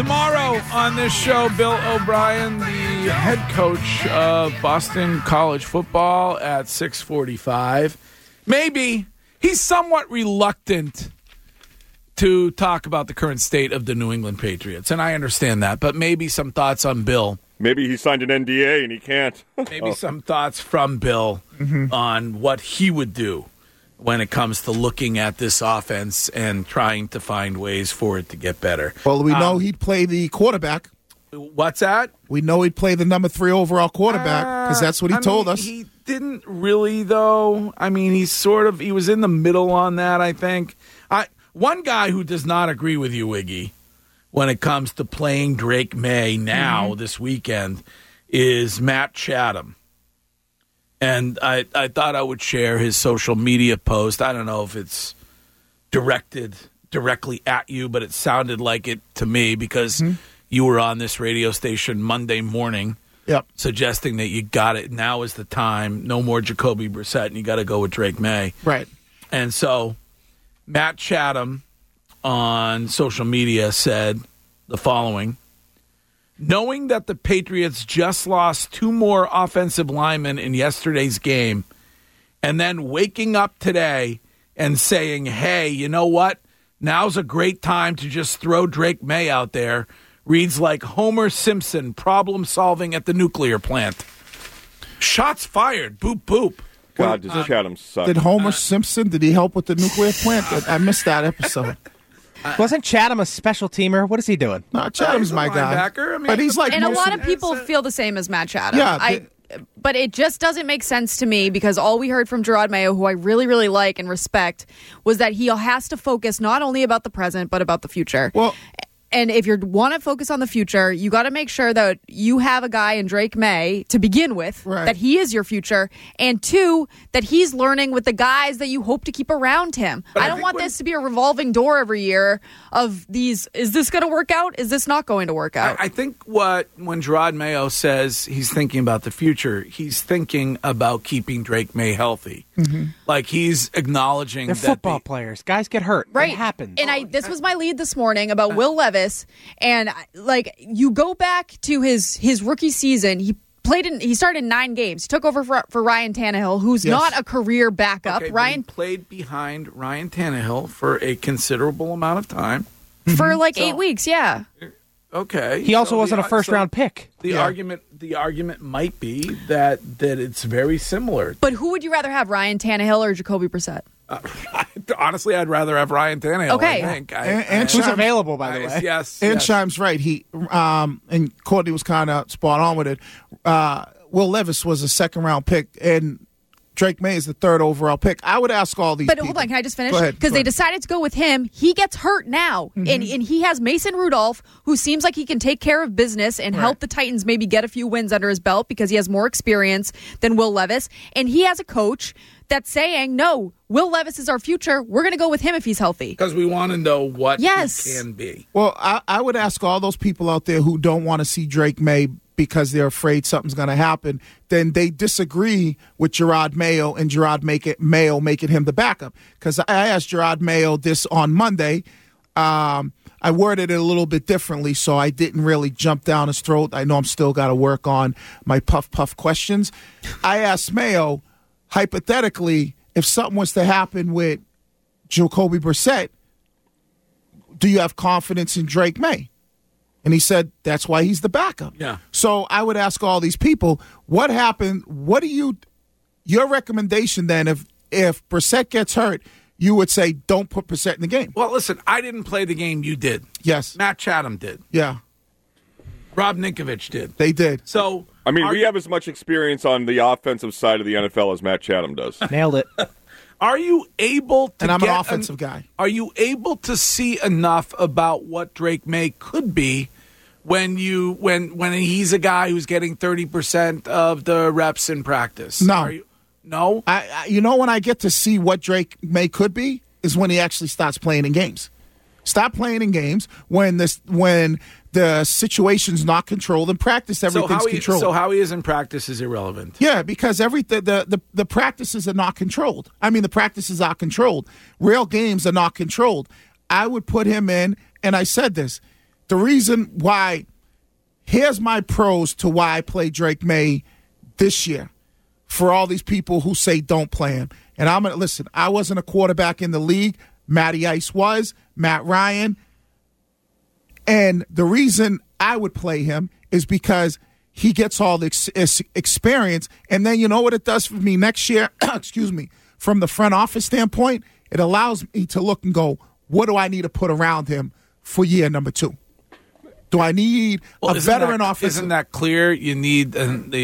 Tomorrow on this show, Bill O'Brien, the head coach of Boston College football at 6:45. Maybe he's somewhat reluctant to talk about the current state of the New England Patriots, and I understand that, but maybe some thoughts on Bill. Maybe he signed an NDA and he can't. Maybe some thoughts from Bill on what he would do when it comes to looking at this offense and trying to find ways for it to get better. Well, we know he'd play the quarterback. What's that? We know he'd play the number 3 overall quarterback because that's what he told us. He didn't really, though. I mean, he was in the middle on that, I think. One guy who does not agree with you, Wiggy, when it comes to playing Drake May now this weekend is Matt Chatham. And I thought I would share his social media post. I don't know if it's directed directly at you, but it sounded like it to me because you were on this radio station Monday morning suggesting that you got it. Now is the time. No more Jacoby Brissett, and you got to go with Drake May. Right. And so Matt Chatham on social media said the following: knowing that the Patriots just lost 2 more offensive linemen in yesterday's game, and then waking up today and saying, hey, you know what? Now's a great time to just throw Drake May out there, reads like Homer Simpson problem solving at the nuclear plant. Shots fired. Boop, boop. God, does Chatham suck. Did Homer Simpson, did he help with the nuclear plant? I missed that episode. Wasn't Chatham a special teamer? What is he doing? No, Chatham's my guy. I mean, but he's like, and a lot of people feel the same as Matt Chatham. Yeah, but it just doesn't make sense to me because all we heard from Gerard Mayo, who I really, really like and respect, was that he has to focus not only about the present but about the future. Well, and if you want to focus on the future, you got to make sure that you have a guy in Drake May to begin with, that he is your future, and 2, that he's learning with the guys that you hope to keep around him. I don't want this to be a revolving door every year of these, is this going to work out? Is this not going to work out? I think when Gerard Mayo says he's thinking about the future, he's thinking about keeping Drake May healthy. Like he's acknowledging They're that football players. Guys get hurt. Right. It happens. And this was my lead this morning about Will Levis. And like you go back to his rookie season, he started in 9 games. He took over for Ryan Tannehill, who's not a career backup. Ryan played behind Ryan Tannehill for a considerable amount of time. For 8 weeks, yeah. Okay. He also wasn't a first-round pick. The argument might be that it's very similar. But who would you rather have, Ryan Tannehill or Jacoby Brissett? Honestly, I'd rather have Ryan Tannehill. Okay. I think. And who's available, by the way? Yes. And Chime's right. He and Courtney was kind of spot on with it. Will Levis was a 2nd-round pick, and Drake May is the 3rd overall pick. I would ask all these people. Hold on, can I just finish? Go ahead. Because they decided to go with him. He gets hurt now, and he has Mason Rudolph, who seems like he can take care of business and help the Titans maybe get a few wins under his belt because he has more experience than Will Levis. And he has a coach that's saying, no, Will Levis is our future. We're going to go with him if he's healthy. Because we want to know what he can be. Well, I would ask all those people out there who don't want to see Drake May because they're afraid something's going to happen, then they disagree with Gerard Mayo and Gerard Mayo making him the backup. Because I asked Gerard Mayo this on Monday. I worded it a little bit differently, so I didn't really jump down his throat. I know I'm still got to work on my puff questions. I asked Mayo, hypothetically, if something was to happen with Jacoby Brissett, do you have confidence in Drake May? And he said that's why he's the backup. Yeah. So I would ask all these people, what happened? What do your recommendation then if Brissett gets hurt, you would say don't put Brissett in the game? Well, listen, I didn't play the game you did. Yes. Matt Chatham did. Yeah. Rob Ninkovich did. They did. So I mean, we have as much experience on the offensive side of the NFL as Matt Chatham does. Nailed it. Are you able to And I'm an offensive guy. Are you able to see enough about what Drake May could be when he's a guy who's getting 30% of the reps in practice? No. No? When I get to see what Drake May could be is when he actually starts playing in games. Stop playing in games when the situation's not controlled. In practice, everything's controlled. So how he is in practice is irrelevant. Yeah, because the practices are not controlled. I mean, the practices are controlled. Real games are not controlled. I would put him in, and I said this, the reason why, here's my pros to why I play Drake May this year for all these people who say don't play him. And I'm going to listen, I wasn't a quarterback in the league. Matty Ice was, Matt Ryan. And the reason I would play him is because he gets all the experience. And then you know what it does for me next year? Excuse me. From the front office standpoint, it allows me to look and go, what do I need to put around him for year number 2? Do I need a veteran offensive? Isn't that clear? You need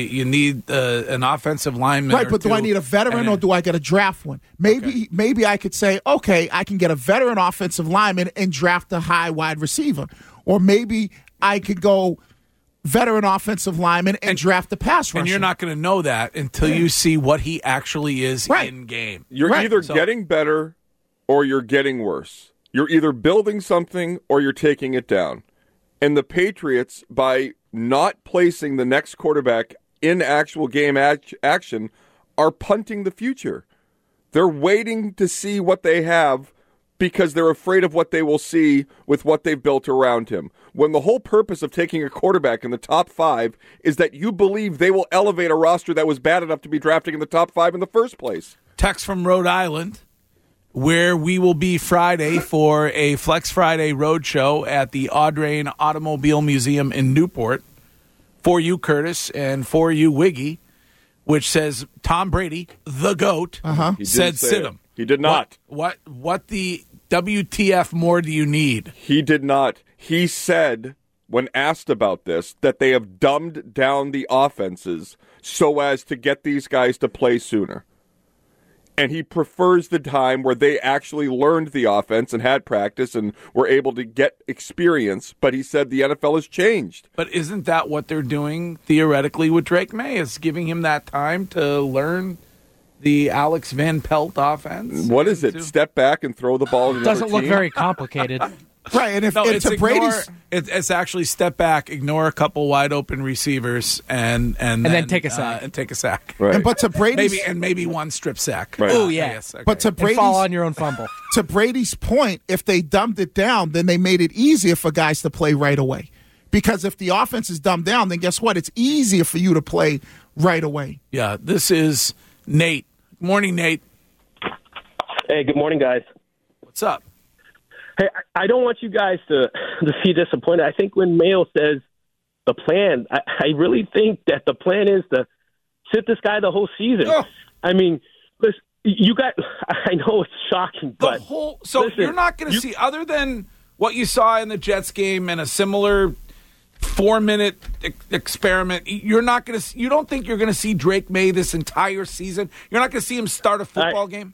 an offensive lineman, right? But do I need a veteran or do I get a draft one? Maybe I could say, okay, I can get a veteran offensive lineman and draft a high wide receiver, or maybe I could go veteran offensive lineman and draft the pass rusher. And you're not going to know that until you see what he actually is in game. You're either getting better or you're getting worse. You're either building something or you're taking it down. And the Patriots, by not placing the next quarterback in actual game action, are punting the future. They're waiting to see what they have because they're afraid of what they will see with what they've built around him. When the whole purpose of taking a quarterback in the top 5 is that you believe they will elevate a roster that was bad enough to be drafting in the top 5 in the first place. Text from Rhode Island, where we will be Friday for a Flex Friday Roadshow at the Audrain Automobile Museum in Newport. For you, Curtis, and for you, Wiggy, which says Tom Brady, the GOAT, said sit him. He did not. What the WTF more do you need? He did not. He said, when asked about this, that they have dumbed down the offenses so as to get these guys to play sooner. And he prefers the time where they actually learned the offense and had practice and were able to get experience. But he said the NFL has changed. But isn't that what they're doing theoretically with Drake May, is giving him that time to learn the Alex Van Pelt offense? What is it? Step back and throw the ball to the Doesn't other look team? very complicated. Right, and if it's Brady's, it's actually step back, ignore a couple wide open receivers, and then take a sack. and take a sack. Right. but to Brady's, maybe one strip sack. Right. Oh yeah, Yes, okay. but to and Brady's, fall on your own fumble. to Brady's point, if they dumbed it down, then they made it easier for guys to play right away. Because if the offense is dumbed down, then guess what? It's easier for you to play right away. Yeah, this is Nate. Good morning, Nate. Hey, good morning, guys. What's up? Hey, I don't want you guys to be disappointed. I think when Mayo says the plan, I really think that the plan is to sit this guy the whole season. Oh. I mean, listen, you got. I know it's shocking, but listen, you're not going to see, other than what you saw in the Jets game and a similar 4-minute experiment, you're not going to. You don't think you're going to see Drake May this entire season? You're not going to see him start a football game?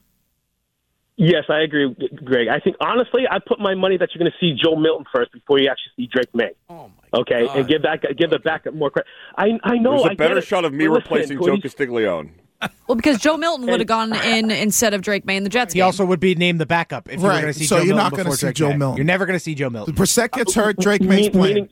Yes, I agree, Greg. I think, honestly, I put my money that you're going to see Joe Milton first before you actually see Drake May. Oh, my okay, God. and give the backup more credit. I know. There's a better shot of me replacing Joe Castiglione. Well, because Joe Milton would have gone in instead of Drake May in the Jets He game. also would be named the backup if you were Right, going to see so Joe you're Milton not gonna before see Drake Joe May. Milton. You're never going to see Joe Milton. Brissett gets hurt, Drake May's playing.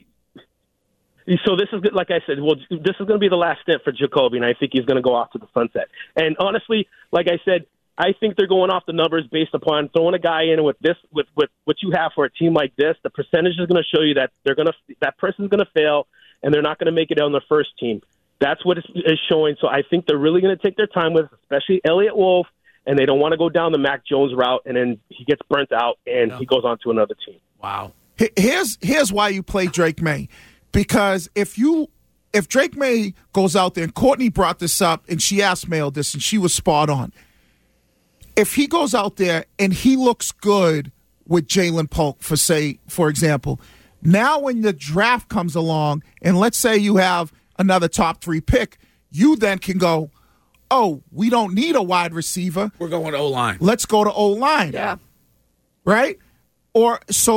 So this is good. Like I said, well, this is going to be the last stint for Jacoby, and I think he's going to go off to the sunset. And honestly, like I said, I think they're going off the numbers based upon throwing a guy in with what you have for a team like this. The percentage is going to show you that that person's going to fail, and they're not going to make it on their first team. That's what is showing. So I think they're really going to take their time with, especially Elliott Wolf, and they don't want to go down the Mac Jones route, and then he gets burnt out and he goes on to another team. Wow. Here's why you play Drake May, because if Drake May goes out there, and Courtney brought this up, and she asked Mayo this, and she was spot on. If he goes out there and he looks good with Jalen Polk, for example, now when the draft comes along, and let's say you have another top 3 pick, you then can go, oh, we don't need a wide receiver. We're going to O-line. Let's go to O-line. Yeah. Right? Or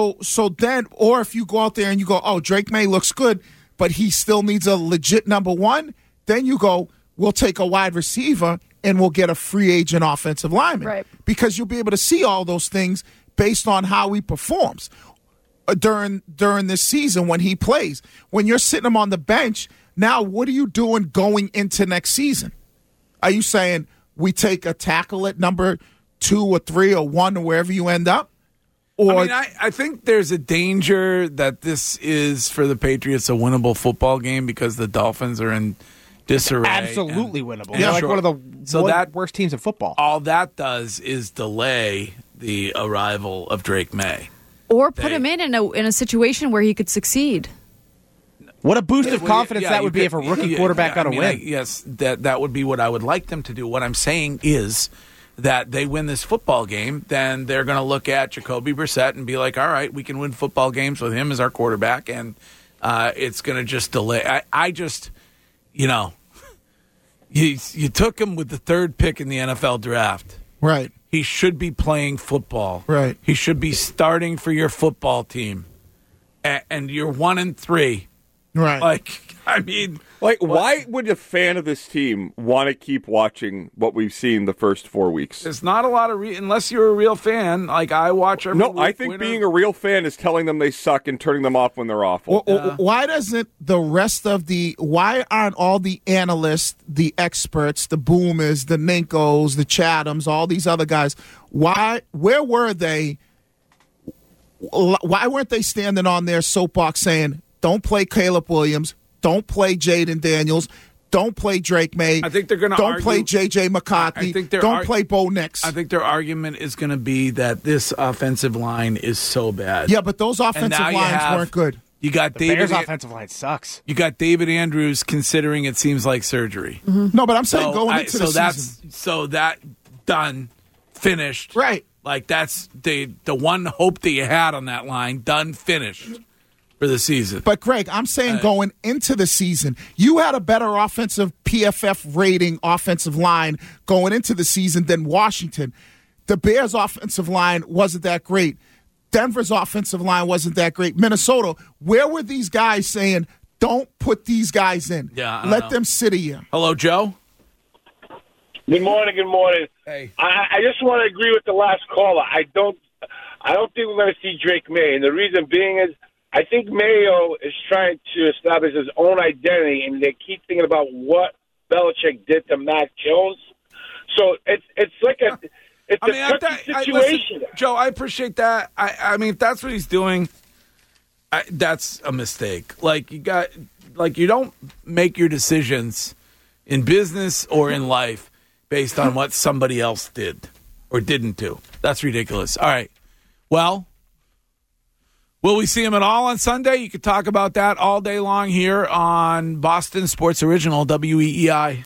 or if you go out there and you go, oh, Drake May looks good, but he still needs a legit number 1, then you go, we'll take a wide receiver and we'll get a free agent offensive lineman. Right. Because you'll be able to see all those things based on how he performs during this season when he plays. When you're sitting him on the bench, now what are you doing going into next season? Are you saying we take a tackle at number 2 or 3 or 1 or wherever you end up? Or I think there's a danger that this is, for the Patriots, a winnable football game because the Dolphins are in disarray. Absolutely winnable. and They're like sure. one of the worst teams in football. All that does is delay the arrival of Drake May. Or put him in a situation where he could succeed. What a boost of confidence that would be if a rookie quarterback got a win. Yes, that would be what I would like them to do. What I'm saying is that they win this football game, then they're going to look at Jacoby Brissett and be like, all right, we can win football games with him as our quarterback, and it's going to just delay. I just, you took him with the third pick in the NFL draft. right. He should be playing football. Right. He should be starting for your football team. And you're 1-3. Right. Why would a fan of this team want to keep watching what we've seen the first 4 weeks? There's not a lot of unless you're a real fan. Like I watch every week. I think being a real fan is telling them they suck and turning them off when they're awful. Why doesn't the rest of why aren't all the analysts, the experts, the Boomers, the Ninkos, the Chathams, all these other guys, where were they? Why weren't they standing on their soapbox saying, don't play Caleb Williams, don't play Jaden Daniels, don't play Drake May. I think they're going to Don't play J.J. McCarthy. Don't play Bo Nix. I think their argument is going to be that this offensive line is so bad. Yeah, but those offensive lines weren't good. You got The Bears' offensive line sucks. You got David Andrews considering it seems like surgery. Mm-hmm. No, but I'm saying going into the season. So that done, finished. Right. Like that's the one hope that you had on that line, done, finished for the season. But, Greg, I'm saying going into the season, you had a better offensive PFF rating offensive line going into the season than Washington. The Bears' offensive line wasn't that great. Denver's offensive line wasn't that great. Minnesota, where were these guys saying, don't put these guys in? Yeah, Let them sit here. Hello, Joe? Good morning. Good morning. Hey. I just want to agree with the last caller. I don't think we're going to see Drake May, and the reason being is I think Mayo is trying to establish his own identity, and they keep thinking about what Belichick did to Mac Jones. So it's like a tricky situation. Listen, Joe, I appreciate that. I mean, if that's what he's doing, that's a mistake. Like you don't make your decisions in business or in life based on what somebody else did or didn't do. That's ridiculous. All right. Well, will we see him at all on Sunday? You could talk about that all day long here on Boston Sports Original, WEEI.